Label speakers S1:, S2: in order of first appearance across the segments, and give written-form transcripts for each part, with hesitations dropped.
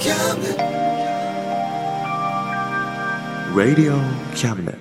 S1: Radio Cabinet。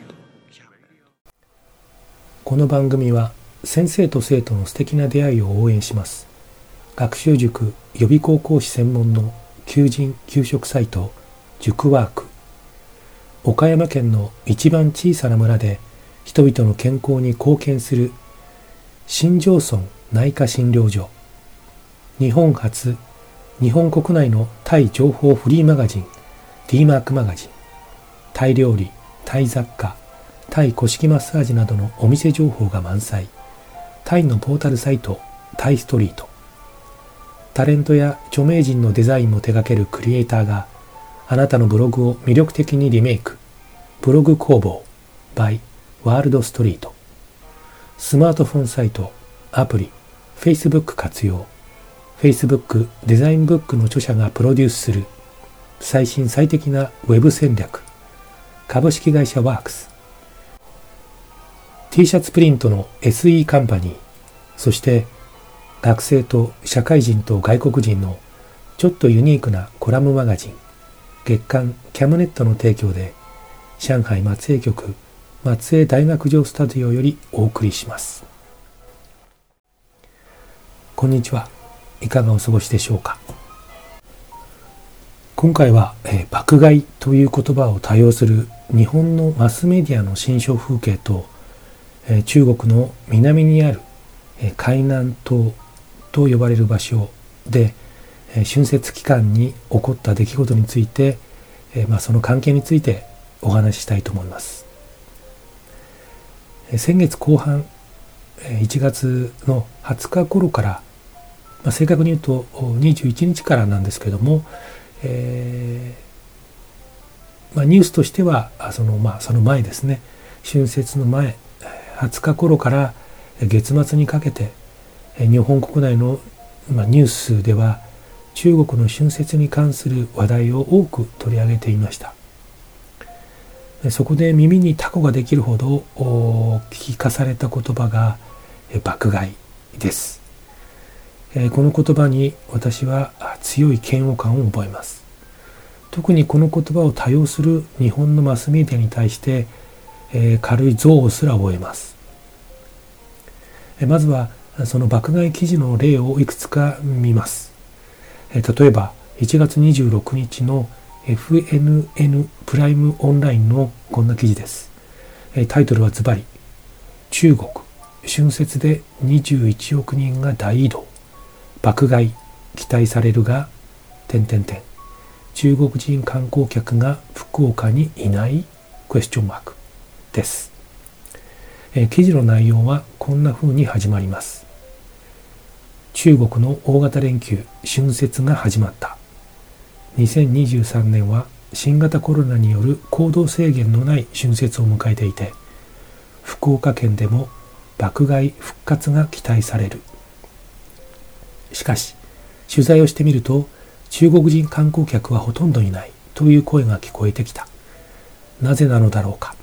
S2: この番組は先生と生徒の素敵な出会いを応援します。学習塾予備高校講師専門の求人・求職サイト塾ワーク。岡山県の一番小さな村で人々の健康に貢献する新庄村内科診療所。日本初、日本国内のタイ情報フリーマガジン D マークマガジン。タイ料理、タイ雑貨、タイ古式マッサージなどのお店情報が満載。タイのポータルサイトタイストリート。タレントや著名人のデザインも手掛けるクリエイターがあなたのブログを魅力的にリメイク。ブログ工房 by ワールドストリート。スマートフォンサイト、アプリ、Facebook 活用。Facebook デザインブックの著者がプロデュースする最新最適なウェブ戦略。株式会社ワークス。T シャツプリントの SE カンパニー。そして学生と社会人と外国人のちょっとユニークなコラムマガジン月刊キャムネットの提供で上海松江局松江大学城スタジオよりお送りします。こんにちは。いかがお過ごしでしょうか。今回は、爆買いという言葉を多用する日本のマスメディアの心象風景と、中国の南にある、海南島と呼ばれる場所で、春節期間に起こった出来事について、その関係についてお話ししたいと思います。先月後半、1月の20日頃から、正確に言うと21日からなんですけども、ニュースとしてはその前ですね、春節の前20日頃から月末にかけて日本国内のニュースでは中国の春節に関する話題を多く取り上げていました。そこで耳にタコができるほど聞かされた言葉が爆買いです。この言葉に私は強い嫌悪感を覚えます。特にこの言葉を多用する日本のマスメディアに対して軽い憎悪すら覚えます。まずはその爆買い記事の例をいくつか見ます。例えば1月26日の FNN プライムオンラインのこんな記事です。タイトルはズバリ中国春節で21億人が大移動爆買い期待されるが中国人観光客が福岡にいないクエスチョンマークです。記事の内容はこんな風に始まります。中国の大型連休春節が始まった。2023年は新型コロナによる行動制限のない春節を迎えていて、福岡県でも爆買い復活が期待される。しかし取材をしてみると中国人観光客はほとんどいないという声が聞こえてきた。なぜなのだろうか。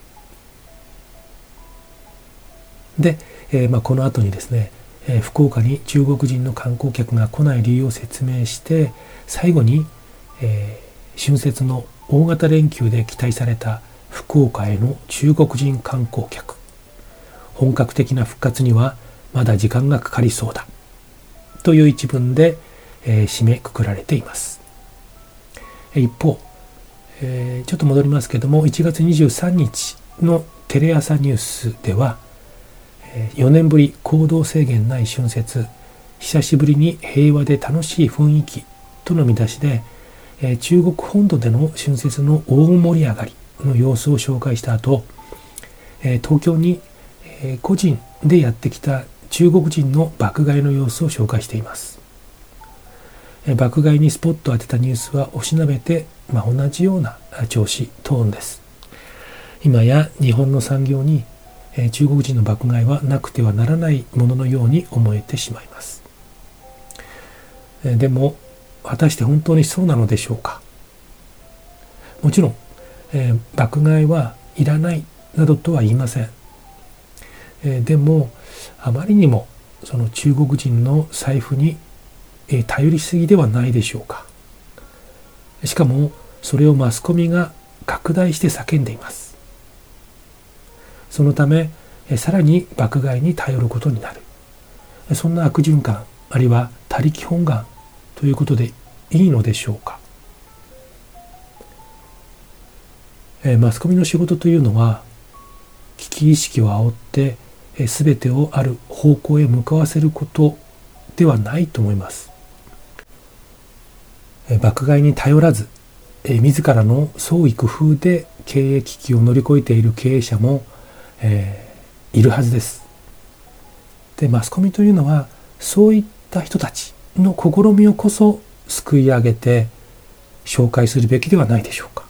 S2: で、この後にですね、福岡に中国人の観光客が来ない理由を説明して最後に、春節の大型連休で期待された福岡への中国人観光客本格的な復活にはまだ時間がかかりそうだという一文で、締めくくられています。一方、ちょっと戻りますけども1月23日のテレ朝ニュースでは、4年ぶり行動制限ない春節久しぶりに平和で楽しい雰囲気との見出しで、中国本土での春節の大盛り上がりの様子を紹介した後、東京に、個人でやってきた中国人の爆買いの様子を紹介しています。爆買いにスポットを当てたニュースはおしなべて、同じような調子トーンです。今や日本の産業に中国人の爆買いはなくてはならないもののように思えてしまいます。でも果たして本当にそうなのでしょうか。もちろん、爆買いはいらないなどとは言いません。でもあまりにもその中国人の財布に頼りすぎではないでしょうか。 しかもそれをマスコミが拡大して叫んでいます。そのためさらに爆買いに頼ることになる。そんな悪循環、あるいは他力本願ということでいいのでしょうか。マスコミの仕事というのは危機意識を煽って全てをある方向へ向かわせることではないと思います。爆買いに頼らず自らの創意工夫で経営危機を乗り越えている経営者も、いるはずです。で、マスコミというのはそういった人たちの試みをこそ救い上げて紹介するべきではないでしょうか。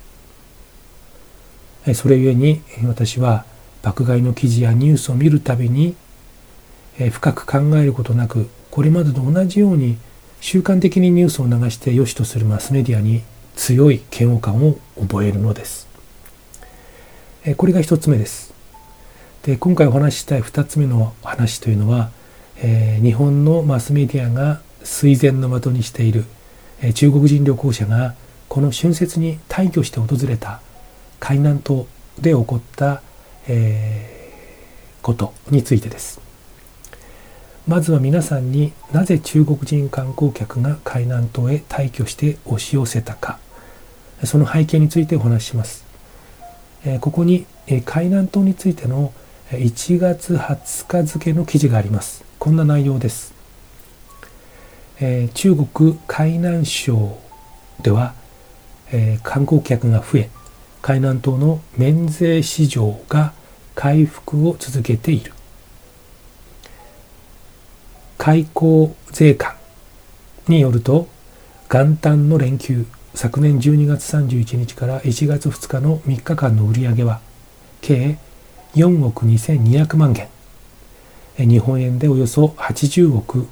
S2: それゆえに私は爆買いの記事やニュースを見るたびに深く考えることなく、これまでと同じように習慣的にニュースを流して良しとするマスメディアに強い嫌悪感を覚えるのです。これが一つ目です。で、今回お話ししたい二つ目の話というのは、日本のマスメディアが垂涎の的にしている、中国人旅行者がこの春節に大挙して訪れた海南島で起こった、ことについてです。まずは皆さんになぜ中国人観光客が海南島へ大挙して押し寄せたか、その背景についてお話しします。ここに海南島についての1月20日付の記事があります。こんな内容です。中国海南省では、観光客が増え、海南島の免税市場が回復を続けている。海港税関によると、元旦の連休、昨年12月31日から1月2日の3日間の売上は計4億2200万元、日本円でおよそ80億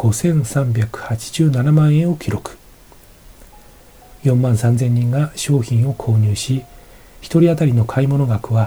S2: 5387万円を記録。4万3000人が商品を購入し、1人当たりの買い物額は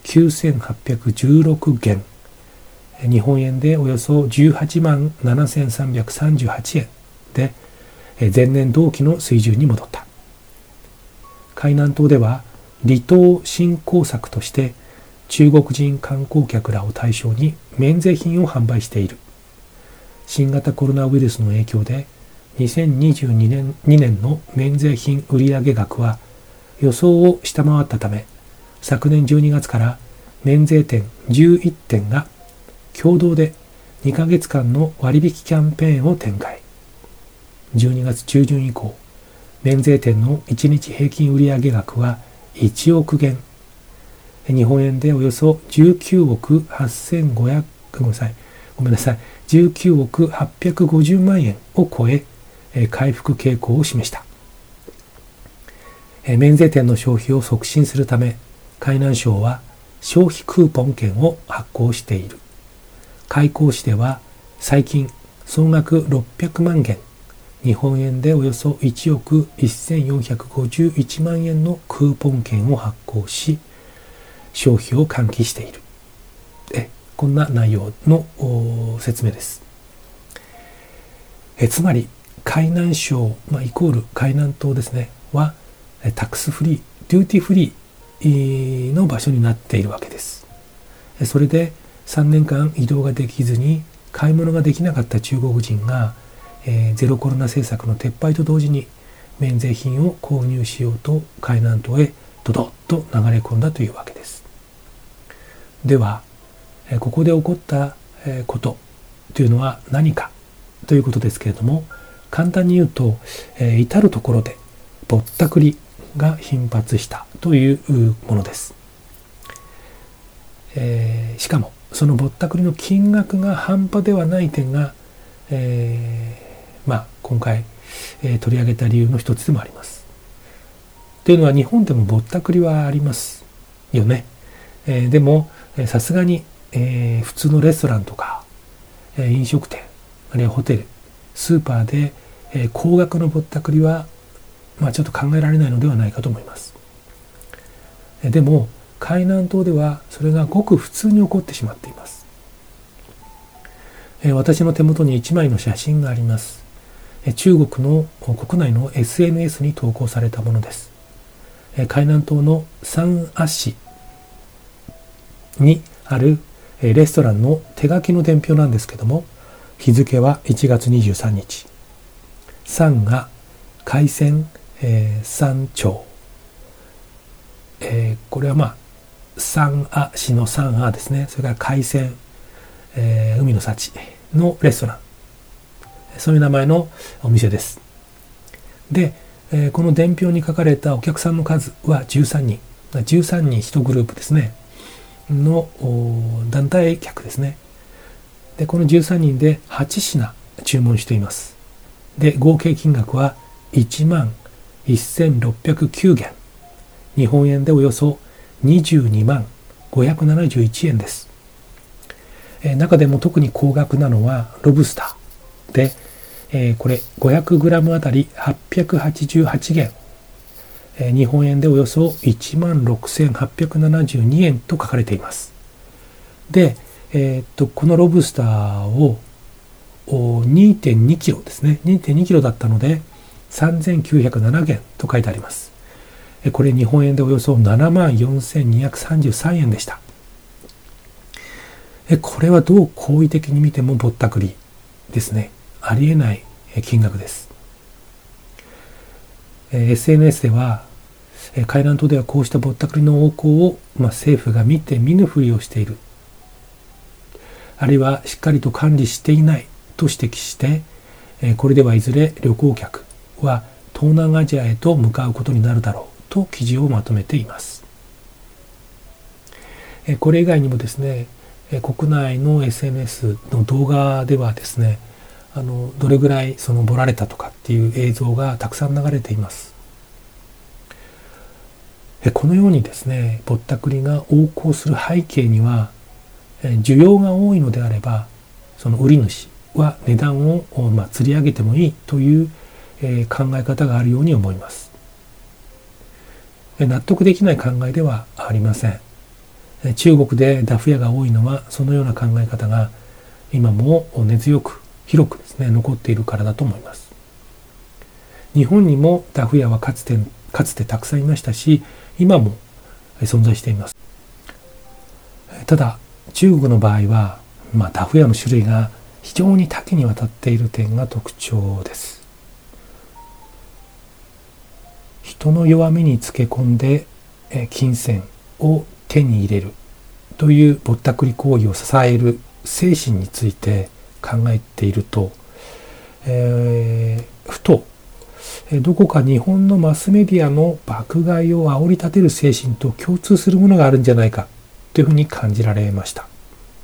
S2: 9816元、日本円でおよそ18万7338円で、前年同期の水準に戻った。海南島では離島振興策として中国人観光客らを対象に免税品を販売している。新型コロナウイルスの影響で2022年の免税品売上額は予想を下回ったため、昨年12月から免税店11店が共同で2ヶ月間の割引キャンペーンを展開。12月中旬以降、免税店の1日平均売上額は1億元、日本円でおよそ19億8500、19億850万円を超え、回復傾向を示した。免税店の消費を促進するため、海南省は消費クーポン券を発行している。海口市では最近総額600万元、日本円でおよそ1億1451万円のクーポン券を発行し、消費を喚起している。こんな内容の説明です。つまり海南省、イコール海南島ですね、はタックスフリー、デューティフリーの場所になっているわけです。それで3年間移動ができずに買い物ができなかった中国人が、ゼロコロナ政策の撤廃と同時に免税品を購入しようと海南島へドドッと流れ込んだというわけです。では、ここで起こったことというのは何かということですけれども、簡単に言うと、至るところでぼったくりが頻発したというものです。しかもそのぼったくりの金額が半端ではない点が、今回、取り上げた理由の一つでもあります。というのは、日本でもぼったくりはありますよね。でもさすがに、普通のレストランとか、飲食店、あるいはホテル、スーパーで、高額のぼったくりは、ちょっと考えられないのではないかと思います。でも海南島ではそれがごく普通に起こってしまっています。私の手元に1枚の写真があります。 中国の国内の SNS に投稿されたものです。海南島の三亜市にあるレストランの手書きの伝票なんですけども、日付は1月23日。三が海鮮、三町。これは三亜市の三亜ですね。それから海鮮、海の幸のレストラン。そういう名前のお店です。で、この伝票に書かれたお客さんの数は13人。13人1グループですね。の団体客ですね。で、この13人で8品注文しています。で、合計金額は1万1609元。日本円でおよそ22万571円です。中でも特に高額なのはロブスターで、これ 500g あたり888元。日本円でおよそ1万6872円と書かれています。で、このロブスターを 2.2 キロですね。2.2 キロだったので3907元と書いてあります。これ日本円でおよそ7万4233円でした。これはどう好意的に見てもぼったくりですね。ありえない金額です。SNS では海南島ではこうしたぼったくりの横行を、政府が見て見ぬふりをしている、あるいはしっかりと管理していないと指摘して、これではいずれ旅行客は東南アジアへと向かうことになるだろうと記事をまとめています。これ以外にもですね、国内の SNS の動画ではですね、どれぐらいボラれたとかっていう映像がたくさん流れています。このようにですね、ぼったくりが横行する背景には、需要が多いのであれば、その売り主は値段を釣り上げてもいいという考え方があるように思います。納得できない考えではありません。中国でダフ屋が多いのはそのような考え方が今も根強く広くですね残っているからだと思います。日本にもダフ屋はかつてたくさんいましたし、今も存在しています。ただ中国の場合は、ダフ屋の種類が非常に多岐にわたっている点が特徴です。人の弱みにつけ込んで金銭を手に入れるというぼったくり行為を支える精神について考えていると、ふとどこか日本のマスメディアの爆買いを煽り立てる精神と共通するものがあるんじゃないかというふうに感じられました。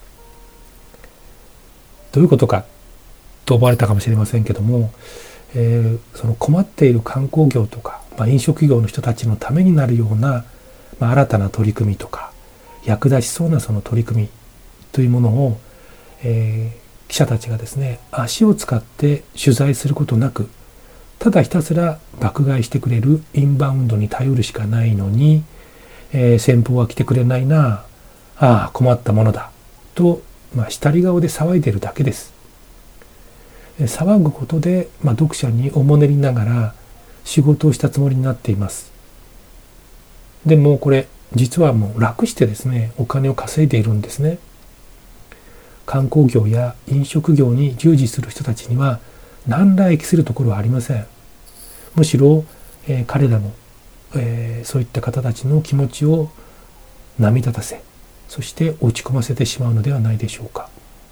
S2: どういうことかと思われたかもしれませんけども、その困っている観光業とか、飲食業の人たちのためになるような、新たな取り組みとか役立ちそうなその取り組みというものを、記者たちがですね足を使って取材することなく、ただひたすら爆買いしてくれるインバウンドに頼るしかないのに、先方は来てくれないな、困ったものだと、下り顔で騒いでいるだけです。騒ぐことで、読者におもねりながら仕事をしたつもりになっています。でもこれ実はもう楽してですねお金を稼いでいるんですね。観光業や飲食業に従事する人たちには何ら益するところはありません。むしろ、彼らの、そういった方たちの気持ちを波立たせ、そして落ち込ませてしまうのではないでしょうか。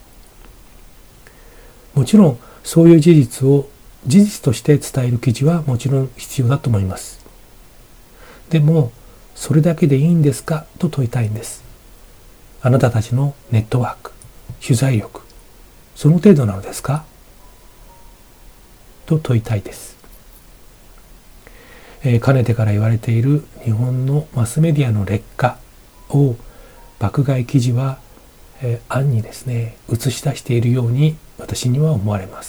S2: もちろんそういう事実を事実として伝える記事はもちろん必要だと思います。でもそれだけでいいんですかと問いたいんです。あなたたちのネットワーク、取材力、その程度なのですかと問いたいです。かねてから言われている日本のマスメディアの劣化を爆買い記事は、暗にですね映し出しているように私には思われます。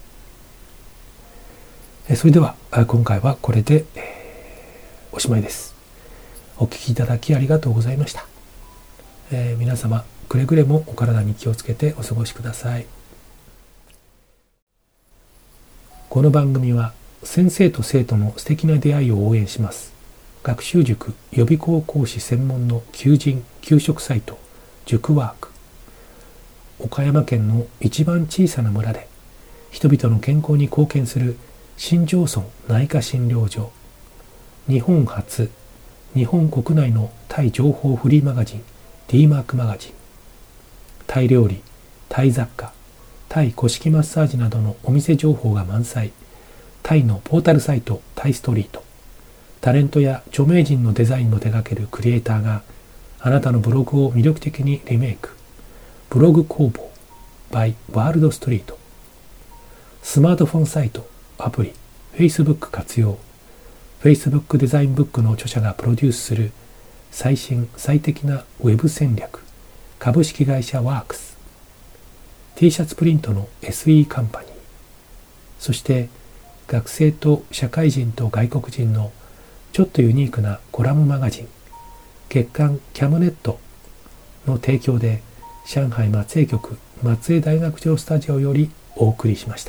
S2: それでは今回はこれで、おしまいです。お聞きいただきありがとうございました。皆様くれぐれもお体に気をつけてお過ごしください。 この番組は先生と生徒の素敵な出会いを応援します。学習塾予備校講師専門の求人・求職サイト塾ワーク。岡山県の一番小さな村で人々の健康に貢献する新庄村内科診療所。日本初、日本国内のタイ情報フリーマガジン D マークマガジン。タイ料理、タイ雑貨、タイ古式マッサージなどのお店情報が満載。タイのポータルサイトタイストリート。タレントや著名人のデザインを手掛けるクリエイターがあなたのブログを魅力的にリメイク。ブログ工房 by ワールドストリート。スマートフォンサイト、アプリ、Facebook 活用。Facebook デザインブックの著者がプロデュースする最新最適なウェブ戦略。株式会社ワークス。T シャツプリントの SE カンパニー。そして学生と社会人と外国人のちょっとユニークなコラムマガジン月刊キャムネットの提供で上海松江局松江大学城スタジオよりお送りしました。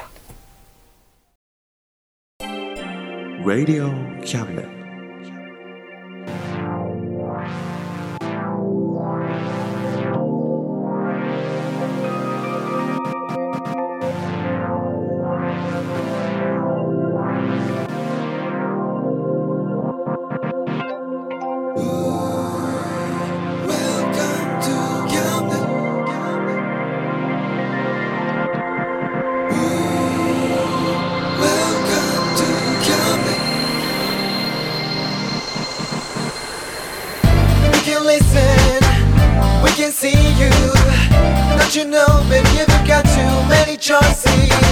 S1: Radio Cabinet.
S3: Listen, we can see you. Don't you know, baby, you've got too many choices.